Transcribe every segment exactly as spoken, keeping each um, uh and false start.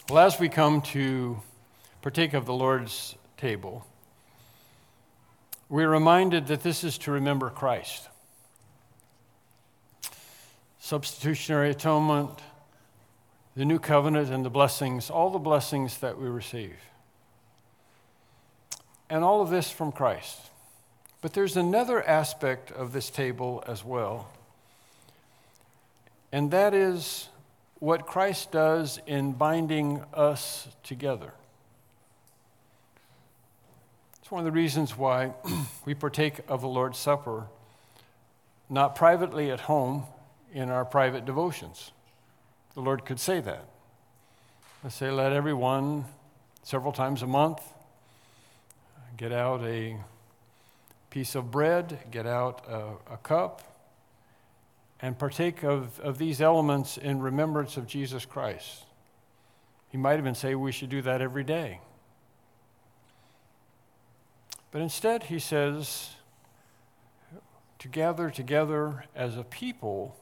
Well, as we come to partake of the Lord's table, we're reminded that this is to remember Christ. Substitutionary atonement, the new covenant and the blessings, all the blessings that we receive. And all of this from Christ. But there's another aspect of this table as well, and that is what Christ does in binding us together. It's one of the reasons why we partake of the Lord's Supper, not privately at home in our private devotions. The Lord could say that. Let's say, let everyone several times a month get out a piece of bread, get out a, a cup, and partake of, of these elements in remembrance of Jesus Christ. He might even say we should do that every day. But instead, he says to gather together as a people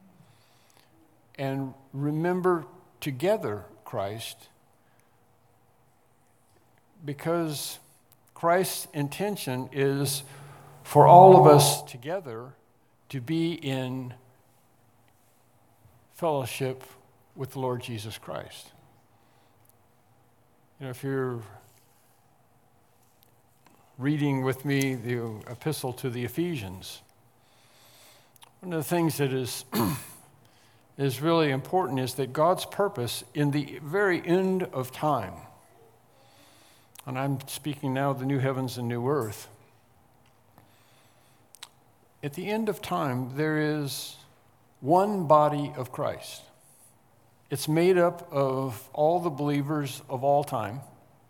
and remember together Christ, because Christ's intention is for all of us together to be in fellowship with the Lord Jesus Christ. You know, if you're reading with me the epistle to the Ephesians, one of the things that is is really important is that God's purpose in the very end of time, and I'm speaking now of the new heavens and new earth, at the end of time, there is one body of Christ. It's made up of all the believers of all time,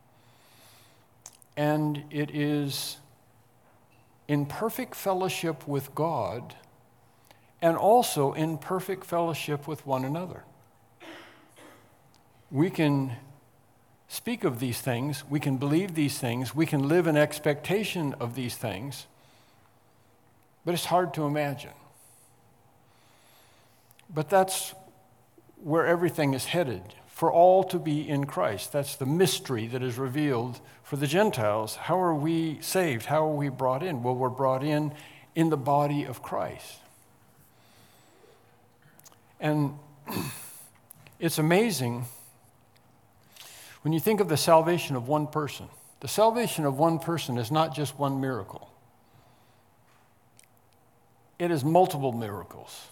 and it is in perfect fellowship with God and also in perfect fellowship with one another. We can speak of these things, we can believe these things, we can live in expectation of these things, but it's hard to imagine. But that's where everything is headed, for all to be in Christ. That's the mystery that is revealed for the Gentiles. How are we saved? How are we brought in? Well, we're brought in in the body of Christ. And it's amazing when you think of the salvation of one person. The salvation of one person is not just one miracle. It is multiple miracles.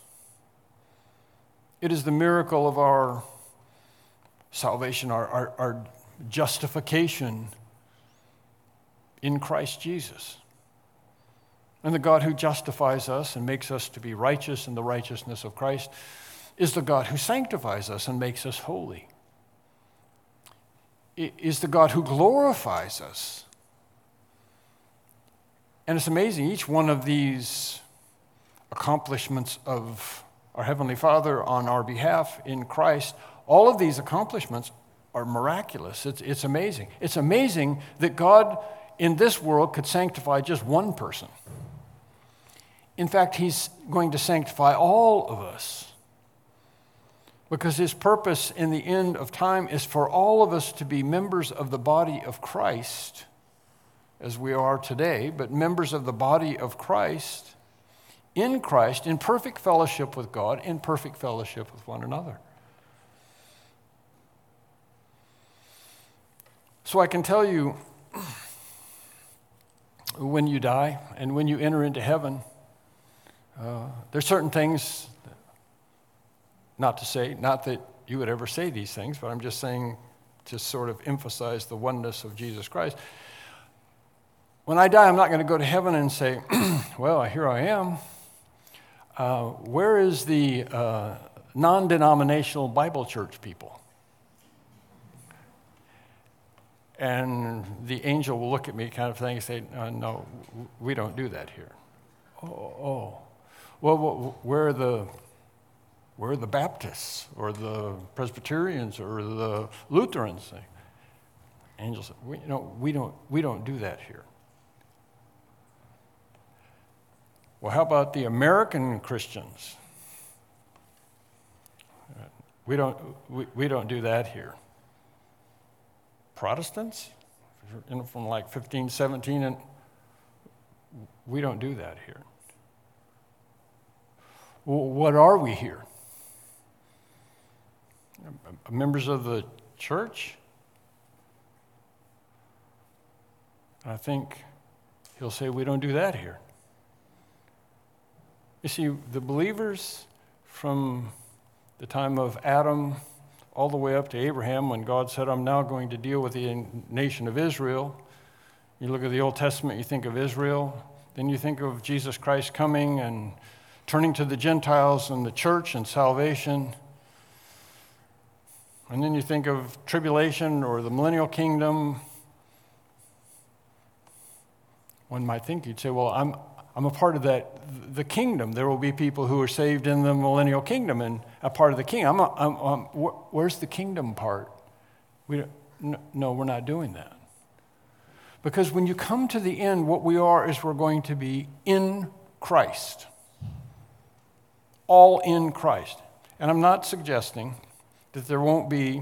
It is the miracle of our salvation, our, our, our justification in Christ Jesus. And the God who justifies us and makes us to be righteous in the righteousness of Christ is the God who sanctifies us and makes us holy. It is the God who glorifies us. And it's amazing, each one of these accomplishments of our Heavenly Father on our behalf in Christ, all of these accomplishments are miraculous. It's, it's amazing. It's amazing that God in this world could sanctify just one person. In fact, he's going to sanctify all of us, because his purpose in the end of time is for all of us to be members of the body of Christ, as we are today, but members of the body of Christ, in Christ, in perfect fellowship with God, in perfect fellowship with one another. So I can tell you, when you die and when you enter into heaven, uh, there's certain things, not to say, not that you would ever say these things, but I'm just saying to sort of emphasize the oneness of Jesus Christ. When I die, I'm not going to go to heaven and say, well, here I am. Uh, where is the uh, non-denominational Bible church people? And the angel will look at me kind of thing and say, uh, no, we don't do that here. Oh, oh. Well, where are the, where are the Baptists or the Presbyterians or the Lutherans? Angel said, we, no, we don't, we don't do that here. Well, how about the American Christians? We don't, we, we don't do that here. Protestants, you know, from like fifteen, seventeen, and we don't do that here. Well, what are we here? Members of the church? I think he'll say we don't do that here. You see, the believers from the time of Adam all the way up to Abraham, when God said, I'm now going to deal with the nation of Israel. You look at the Old Testament, you think of Israel. Then you think of Jesus Christ coming and turning to the Gentiles and the church and salvation. And then you think of tribulation or the millennial kingdom. One might think, you'd say, well, I'm I'm a part of that, the kingdom. There will be people who are saved in the millennial kingdom and a part of the kingdom. I'm, a, I'm, I'm where's the kingdom part? We don't, no, we're not doing that. Because when you come to the end, what we are is we're going to be in Christ. All in Christ. And I'm not suggesting that there won't be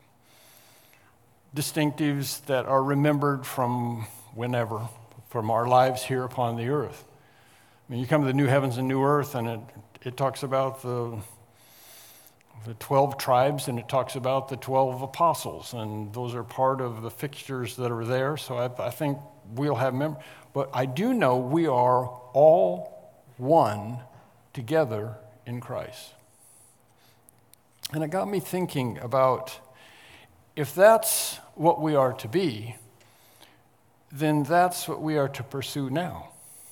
distinctives that are remembered from whenever, from our lives here upon the earth. I mean, you come to the new heavens and new earth, and it, it talks about the, the twelve tribes, and it talks about the twelve apostles, and those are part of the fixtures that are there, so I, I think we'll have memory. But I do know we are all one together in Christ. And it got me thinking about, if that's what we are to be, then that's what we are to pursue now.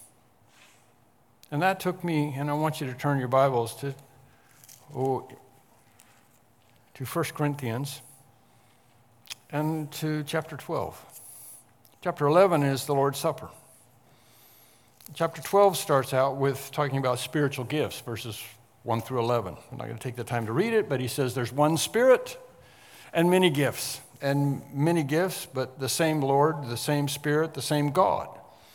And that took me, and I want you to turn your Bibles to, oh, to First Corinthians and to chapter twelve. Chapter eleven is the Lord's Supper. Chapter twelve starts out with talking about spiritual gifts, verses one through eleven. I'm not going to take the time to read it, but he says there's one Spirit and many gifts. And many gifts, but the same Lord, the same Spirit, the same God.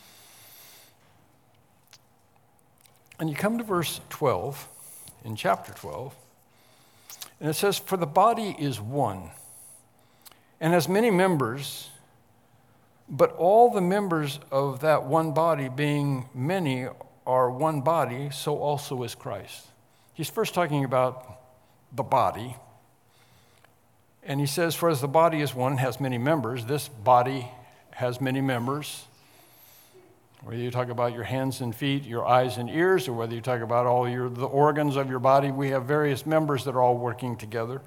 And you come to verse twelve, in chapter twelve, and it says, for the body is one, and has many members, but all the members of that one body, being many, are one body, so also is Christ. He's first talking about the body. And he says, for as the body is one, has many members, this body has many members. Whether you talk about your hands and feet, your eyes and ears, or whether you talk about all your the organs of your body, we have various members that are all working together.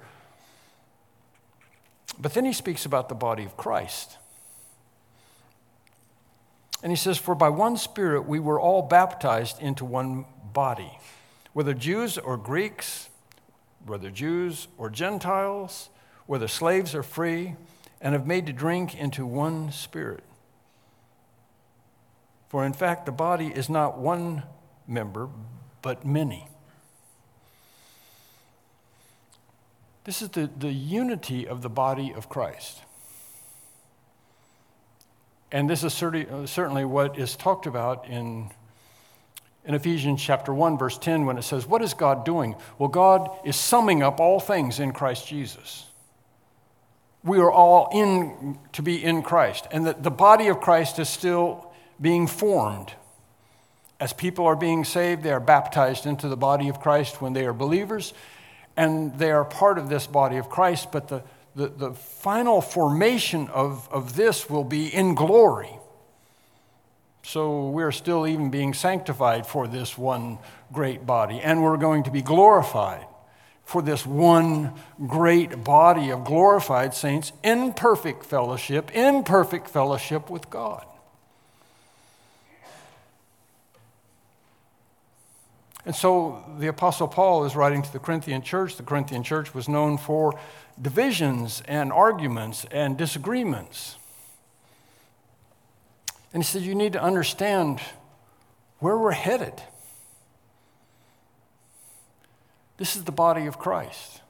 But then he speaks about the body of Christ. And he says, for by one Spirit we were all baptized into one body, whether Jews or Greeks, whether Jews or Gentiles, whether slaves or free, and have made to drink into one Spirit. For in fact, the body is not one member, but many. This is the, the unity of the body of Christ. And this is certainly what is talked about in, in Ephesians chapter one, verse ten, when it says, what is God doing? Well, God is summing up all things in Christ Jesus. We are all in to be in Christ. And the, the body of Christ is still being formed. As people are being saved, they are baptized into the body of Christ when they are believers, and they are part of this body of Christ, but the, the, the final formation of, of this will be in glory. So we're still even being sanctified for this one great body, and we're going to be glorified for this one great body of glorified saints in perfect fellowship, in perfect fellowship with God. And so the Apostle Paul is writing to the Corinthian church. The Corinthian church was known for divisions and arguments and disagreements. And he said, you need to understand where we're headed. This is the body of Christ.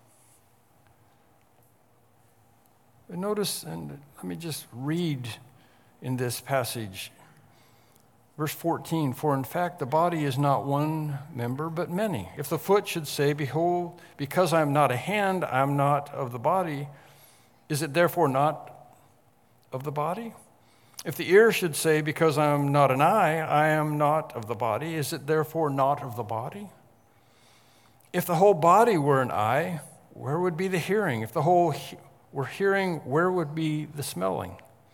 And notice, and let me just read in this passage. Verse fourteen, for in fact the body is not one member, but many. If the foot should say, behold, because I am not a hand, I am not of the body, is it therefore not of the body? If the ear should say, because I am not an eye, I am not of the body, is it therefore not of the body? If the whole body were an eye, where would be the hearing? If the whole he- were hearing, where would be the smelling?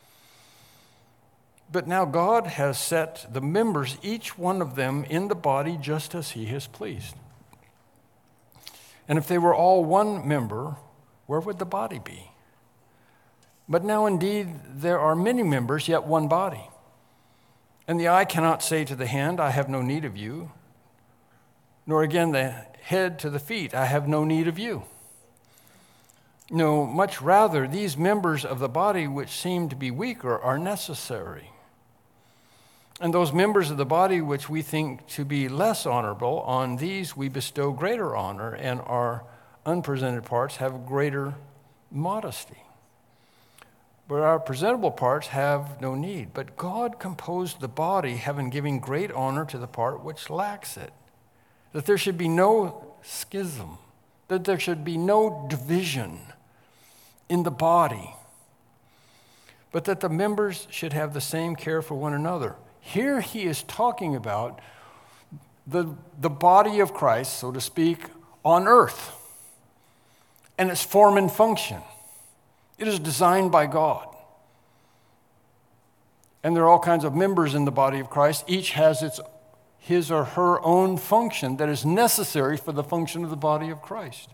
But now God has set the members, each one of them, in the body just as he has pleased. And if they were all one member, where would the body be? But now indeed there are many members, yet one body. And the eye cannot say to the hand, I have no need of you, nor again the head to the feet, I have no need of you. No, much rather, these members of the body which seem to be weaker are necessary. And those members of the body which we think to be less honorable, on these we bestow greater honor, and our unpresented parts have greater modesty. But our presentable parts have no need. But God composed the body, having given great honor to the part which lacks it, that there should be no schism, that there should be no division in the body, but that the members should have the same care for one another. Here he is talking about the, the body of Christ, so to speak, on earth, and its form and function. It is designed by God. And there are all kinds of members in the body of Christ. Each has its, his or her own function that is necessary for the function of the body of Christ.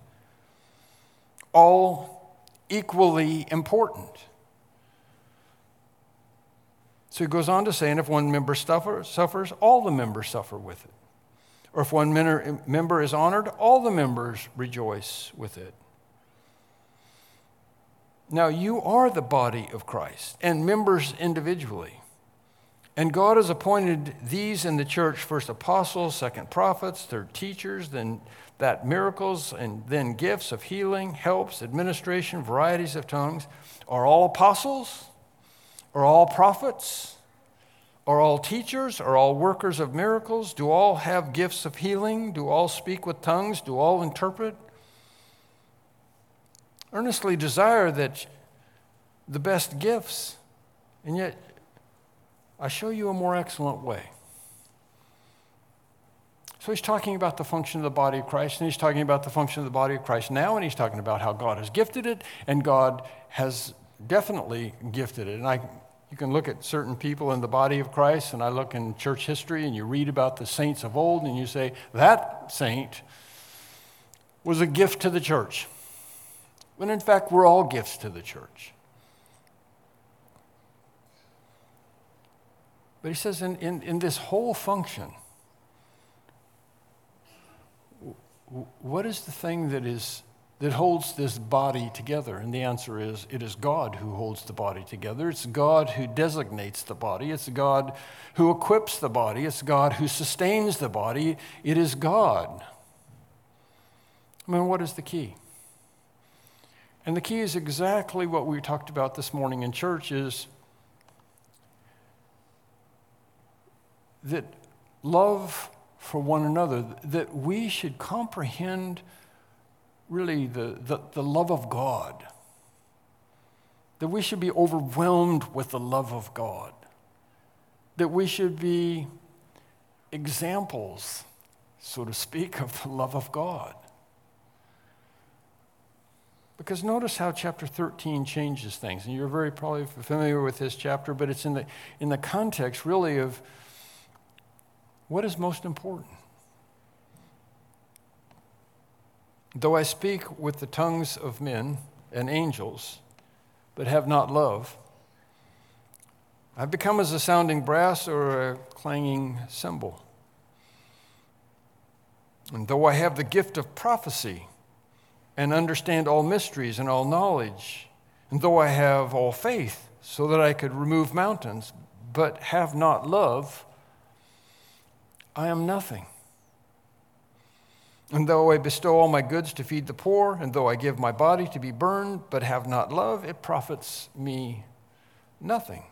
All equally important. So he goes on to say, and if one member suffer, suffers, all the members suffer with it. Or if one member is honored, all the members rejoice with it. Now you are the body of Christ and members individually. And God has appointed these in the church, first apostles, second prophets, third teachers, then that miracles, and then gifts of healing, helps, administration, varieties of tongues. Are all apostles? Are all prophets? Are all teachers? Are all workers of miracles? Do all have gifts of healing? Do all speak with tongues? Do all interpret? Earnestly desire that the best gifts, and yet I show you a more excellent way. So he's talking about the function of the body of Christ, and he's talking about the function of the body of Christ now, and he's talking about how God has gifted it, and God has definitely gifted it. And I, you can look at certain people in the body of Christ, and I look in church history, and you read about the saints of old, and you say, that saint was a gift to the church. When in fact, we're all gifts to the church. But he says in, in, in this whole function, what is the thing that is that holds this body together? And the answer is, it is God who holds the body together. It's God who designates the body. It's God who equips the body. It's God who sustains the body. It is God. I mean, what is the key? And the key is exactly what we talked about this morning in church, is that love for one another, that we should comprehend really the, the, the love of God, that we should be overwhelmed with the love of God, that we should be examples, so to speak, of the love of God. Because notice how chapter thirteen changes things. And you're very probably familiar with this chapter, but it's in the, in the context really of what is most important. Though I speak with the tongues of men and angels, but have not love, I've become as a sounding brass or a clanging cymbal. And though I have the gift of prophecy, and understand all mysteries and all knowledge, and though I have all faith, so that I could remove mountains, but have not love, I am nothing. And though I bestow all my goods to feed the poor, and though I give my body to be burned, but have not love, it profits me nothing.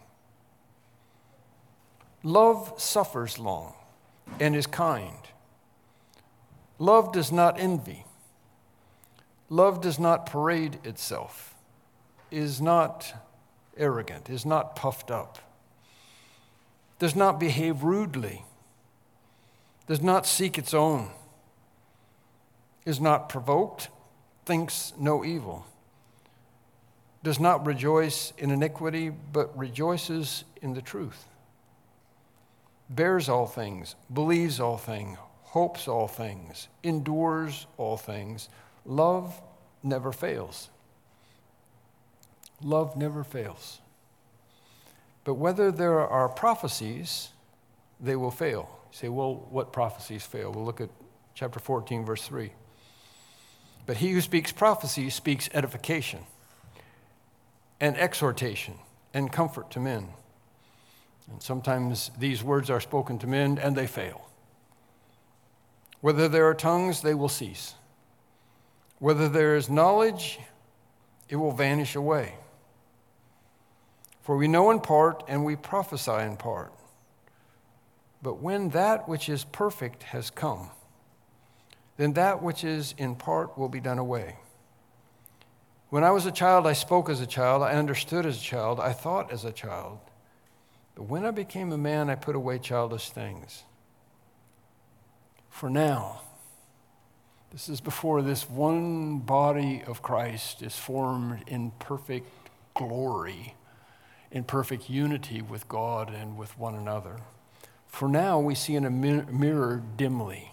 Love suffers long and is kind. Love does not envy. Love does not parade itself, is not arrogant, is not puffed up, does not behave rudely, does not seek its own, is not provoked, thinks no evil, does not rejoice in iniquity, but rejoices in the truth, bears all things, believes all things, hopes all things, endures all things. Love never fails. Love never fails. But whether there are prophecies, they will fail. You say, well, what prophecies fail? We'll look at chapter fourteen, verse three. But he who speaks prophecy speaks edification and exhortation and comfort to men. And sometimes these words are spoken to men and they fail. Whether there are tongues, they will cease. Whether there is knowledge, it will vanish away. For we know in part and we prophesy in part. But when that which is perfect has come, then that which is in part will be done away. When I was a child, I spoke as a child, I understood as a child, I thought as a child. But when I became a man, I put away childish things. For now, this is before this one body of Christ is formed in perfect glory, in perfect unity with God and with one another. For now, we see in a mirror dimly,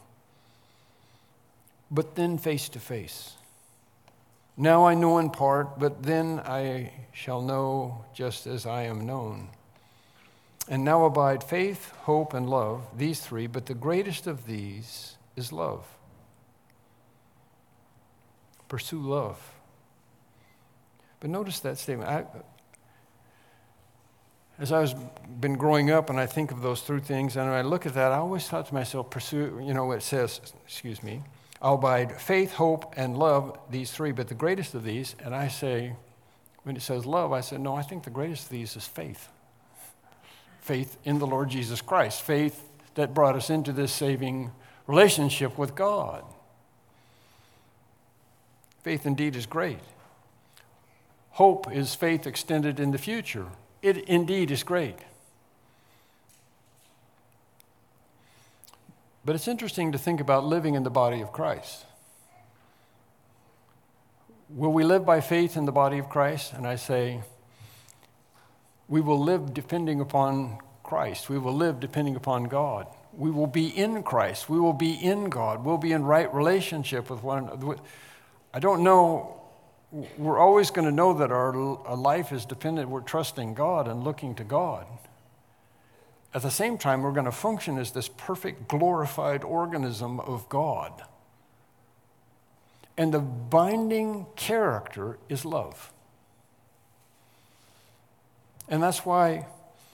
but then face to face. Now I know in part, but then I shall know just as I am known. And now abide faith, hope, and love, these three, but the greatest of these is love. Pursue love. But notice that statement. I, as I was been growing up and I think of those three things, and when I look at that, I always thought to myself, pursue, you know, it says, excuse me, I'll abide faith, hope, and love, these three, but the greatest of these, and I say, when it says love, I said, no, I think the greatest of these is faith. Faith in the Lord Jesus Christ. Faith that brought us into this saving relationship with God. Faith indeed is great. Hope is faith extended in the future. It indeed is great. But it's interesting to think about living in the body of Christ. Will we live by faith in the body of Christ? And I say, we will live depending upon Christ. We will live depending upon God. We will be in Christ. We will be in God. We'll be in right relationship with one another. I don't know. We're always going to know that our, our life is dependent. We're trusting God and looking to God. At the same time, we're going to function as this perfect, glorified organism of God. And the binding character is love. And that's why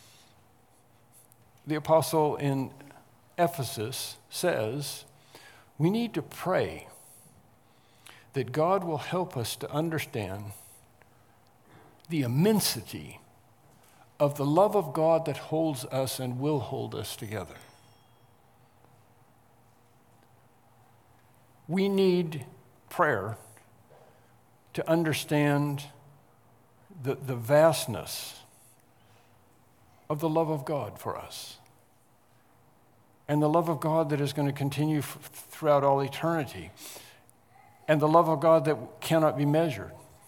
the apostle in Ephesus says, we need to pray that God will help us to understand the immensity of the love of God that holds us and will hold us together. We need prayer to understand the, the vastness of the love of God for us. And the love of God that is going to continue f- throughout all eternity. And the love of God that cannot be measured.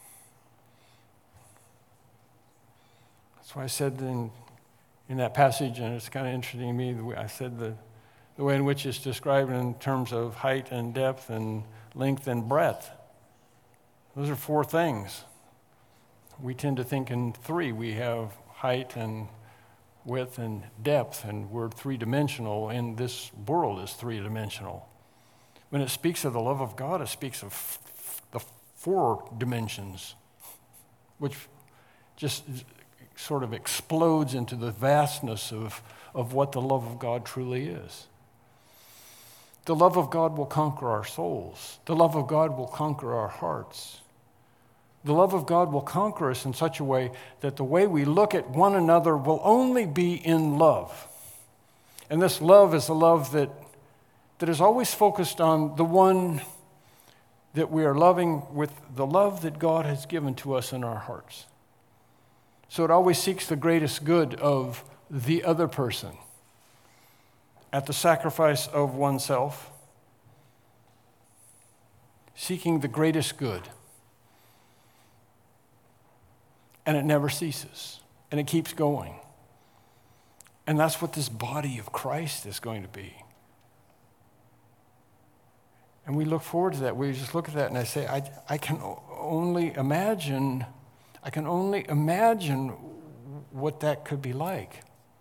That's why I said in, in that passage, and it's kind of interesting to me, the way I said the, the way in which it's described in terms of height and depth and length and breadth. Those are four things. We tend to think in three. We have height and width and depth, and we're three-dimensional, and this world is three-dimensional. When it speaks of the love of God, it speaks of f- the four dimensions, which just sort of explodes into the vastness of, of what the love of God truly is. The love of God will conquer our souls. The love of God will conquer our hearts. The love of God will conquer us in such a way that the way we look at one another will only be in love. And this love is a love that, that is always focused on the one that we are loving with the love that God has given to us in our hearts. So it always seeks the greatest good of the other person at the sacrifice of oneself, seeking the greatest good. And it never ceases, and it keeps going. And that's what this body of Christ is going to be. And we look forward to that. We just look at that and I say, I, I can only imagine, I can only imagine what that could be like.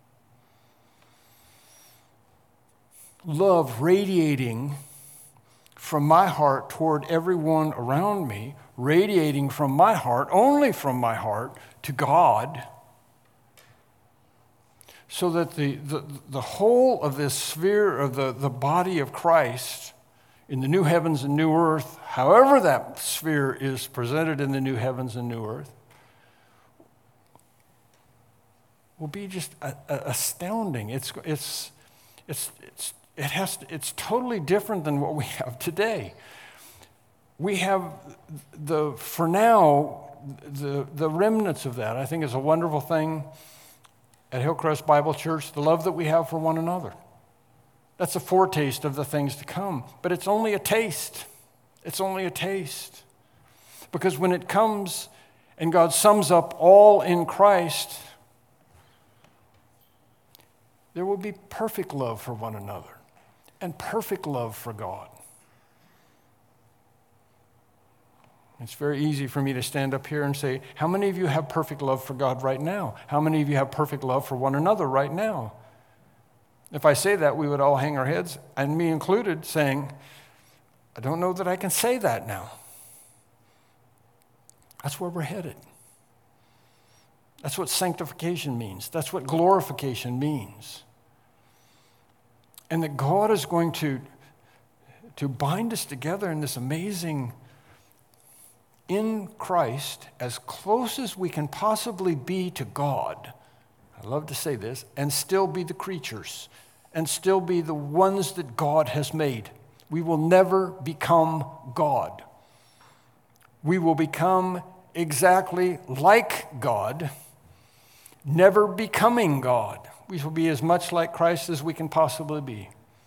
Love radiating from my heart toward everyone around me, radiating from my heart, only from my heart, to God, so that the, the, the whole of this sphere of the, the body of Christ in the new heavens and new earth, however that sphere is presented in the new heavens and new earth, will be just a, a astounding. It's, it's, it's, it's, it has to, it's totally different than what we have today. We have the, for now, the, the remnants of that. I think is a wonderful thing at Hillcrest Bible Church, the love that we have for one another. That's a foretaste of the things to come. But it's only a taste. It's only a taste. Because when it comes and God sums up all in Christ, there will be perfect love for one another and perfect love for God. It's very easy for me to stand up here and say, how many of you have perfect love for God right now? How many of you have perfect love for one another right now? If I say that, we would all hang our heads, and me included, saying, I don't know that I can say that now. That's where we're headed. That's what sanctification means. That's what glorification means. And that God is going to, to bind us together in this amazing, in Christ, as close as we can possibly be to God. I love to say this, and still be the creatures, and still be the ones that God has made. We will never become God. We will become exactly like God, never becoming God. We will be as much like Christ as we can possibly be.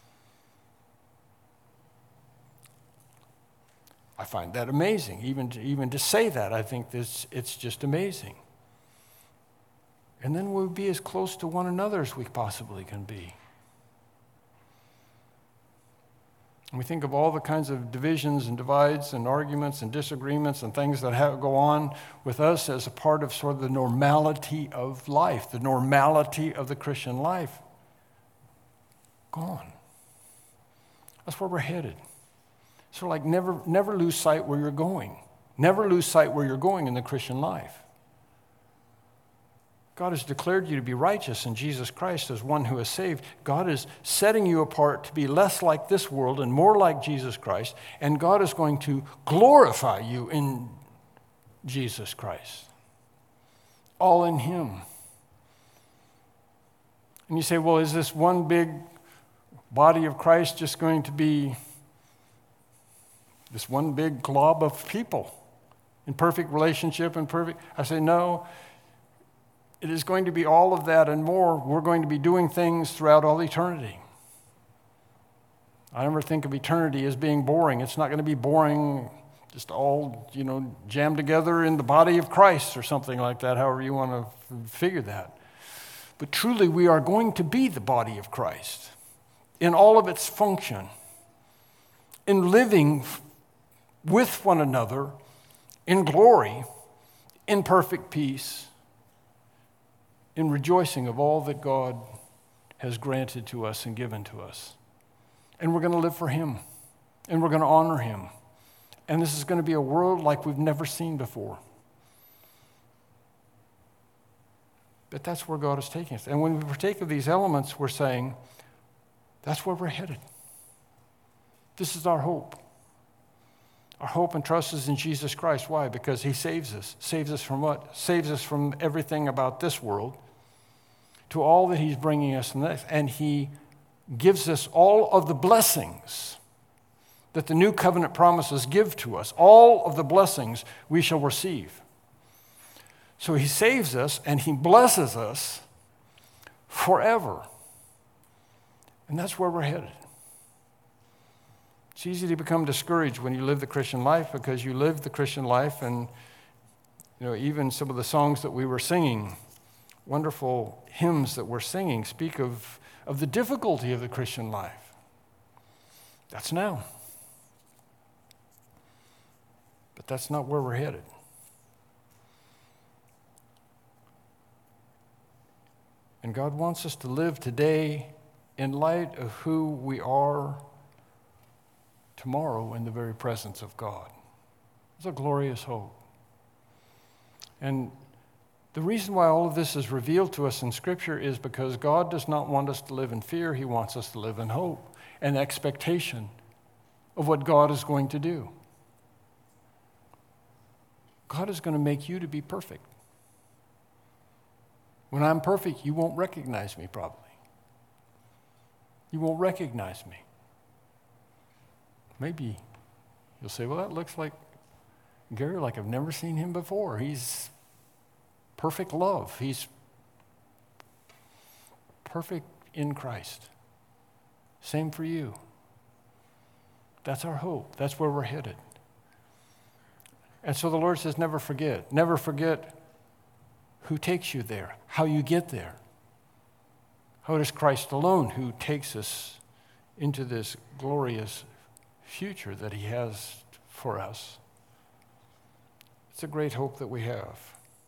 I find that amazing. Even to, even to say that, I think this, it's just amazing. And then we'll be as close to one another as we possibly can be. And we think of all the kinds of divisions and divides and arguments and disagreements and things that have, go on with us as a part of sort of the normality of life, the normality of the Christian life. Gone. That's where we're headed. So like never, never lose sight where you're going. Never lose sight where you're going in the Christian life. God has declared you to be righteous in Jesus Christ as one who is saved. God is setting you apart to be less like this world and more like Jesus Christ. And God is going to glorify you in Jesus Christ. All in Him. And you say, well, is this one big body of Christ just going to be this one big glob of people in perfect relationship and perfect? I say, no. It is going to be all of that and more. We're going to be doing things throughout all eternity. I never think of eternity as being boring. It's not going to be boring, just all, you know, jammed together in the body of Christ or something like that, however you want to figure that. But truly, we are going to be the body of Christ in all of its function, in living with one another in glory, in perfect peace, in rejoicing of all that God has granted to us and given to us. And we're going to live for Him. And we're going to honor Him. And this is going to be a world like we've never seen before. But that's where God is taking us. And when we partake of these elements, we're saying, that's where we're headed. This is our hope. Our hope and trust is in Jesus Christ. Why? Because He saves us. Saves us from what? Saves us from everything about this world to all that He's bringing us next. And He gives us all of the blessings that the new covenant promises give to us. All of the blessings we shall receive. So he saves us and he blesses us forever. And that's where we're headed. It's easy to become discouraged when you live the Christian life, because you live the Christian life, and you know, even some of the songs that we were singing, wonderful hymns that we're singing, speak of, of the difficulty of the Christian life. That's now. But that's not where we're headed. And God wants us to live today in light of who we are tomorrow in the very presence of God. It's a glorious hope. And the reason why all of this is revealed to us in Scripture is because God does not want us to live in fear. He wants us to live in hope and expectation of what God is going to do. God is going to make you to be perfect. When I'm perfect, you won't recognize me probably. You won't recognize me. Maybe you'll say, well, that looks like Gary, like I've never seen him before. He's perfect love. He's perfect in Christ. Same for you. That's our hope. That's where we're headed. And so the Lord says, never forget. Never forget who takes you there, how you get there. How it is Christ alone who takes us into this glorious future that he has for us. It's a great hope that we have.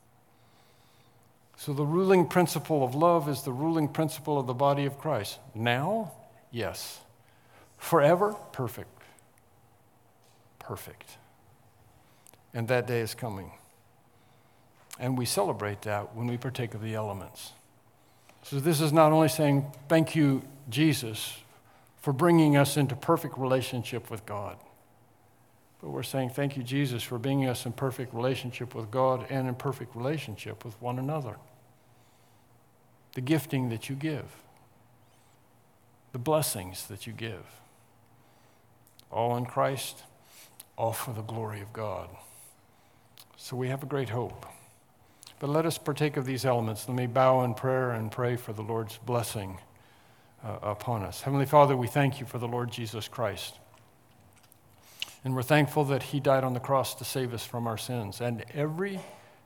So the ruling principle of love is the ruling principle of the body of Christ. Now, yes. Forever, perfect. Perfect. And that day is coming. And we celebrate that when we partake of the elements. So this is not only saying, thank you, Jesus, for bringing us into perfect relationship with God, but we're saying, thank you, Jesus, for bringing us in perfect relationship with God and in perfect relationship with one another. The gifting that you give, the blessings that you give, all in Christ, all for the glory of God. So we have a great hope. But let us partake of these elements. Let me bow in prayer and pray for the Lord's blessing uh, upon us. Heavenly Father, we thank you for the Lord Jesus Christ. And we're thankful that he died on the cross to save us from our sins. And every,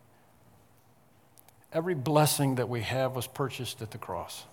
every blessing that we have was purchased at the cross.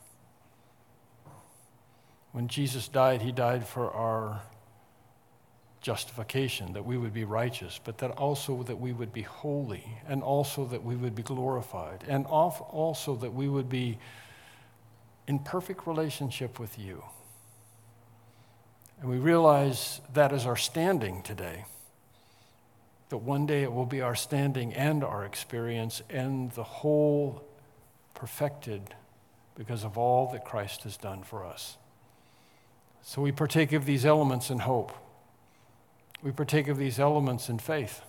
When Jesus died, he died for our justification, that we would be righteous, but that also that we would be holy, and also that we would be glorified, and also that we would be in perfect relationship with you. And we realize that is our standing today, that one day it will be our standing and our experience and the whole perfected because of all that Christ has done for us. So we partake of these elements in hope. We partake of these elements in faith.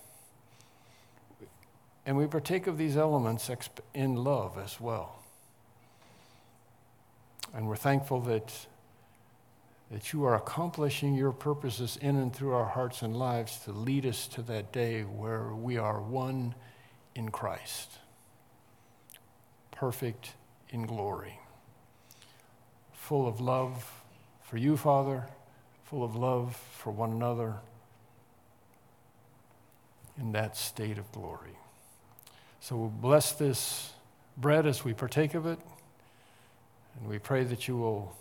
And we partake of these elements in love as well. And we're thankful that, that you are accomplishing your purposes in and through our hearts and lives to lead us to that day where we are one in Christ, perfect in glory, full of love for you, Father, full of love for one another, in that state of glory. So we'll bless this bread as we partake of it, and we pray that you will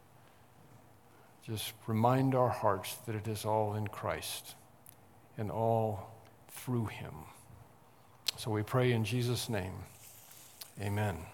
just remind our hearts that it is all in Christ and all through him. So we pray in Jesus' name, amen.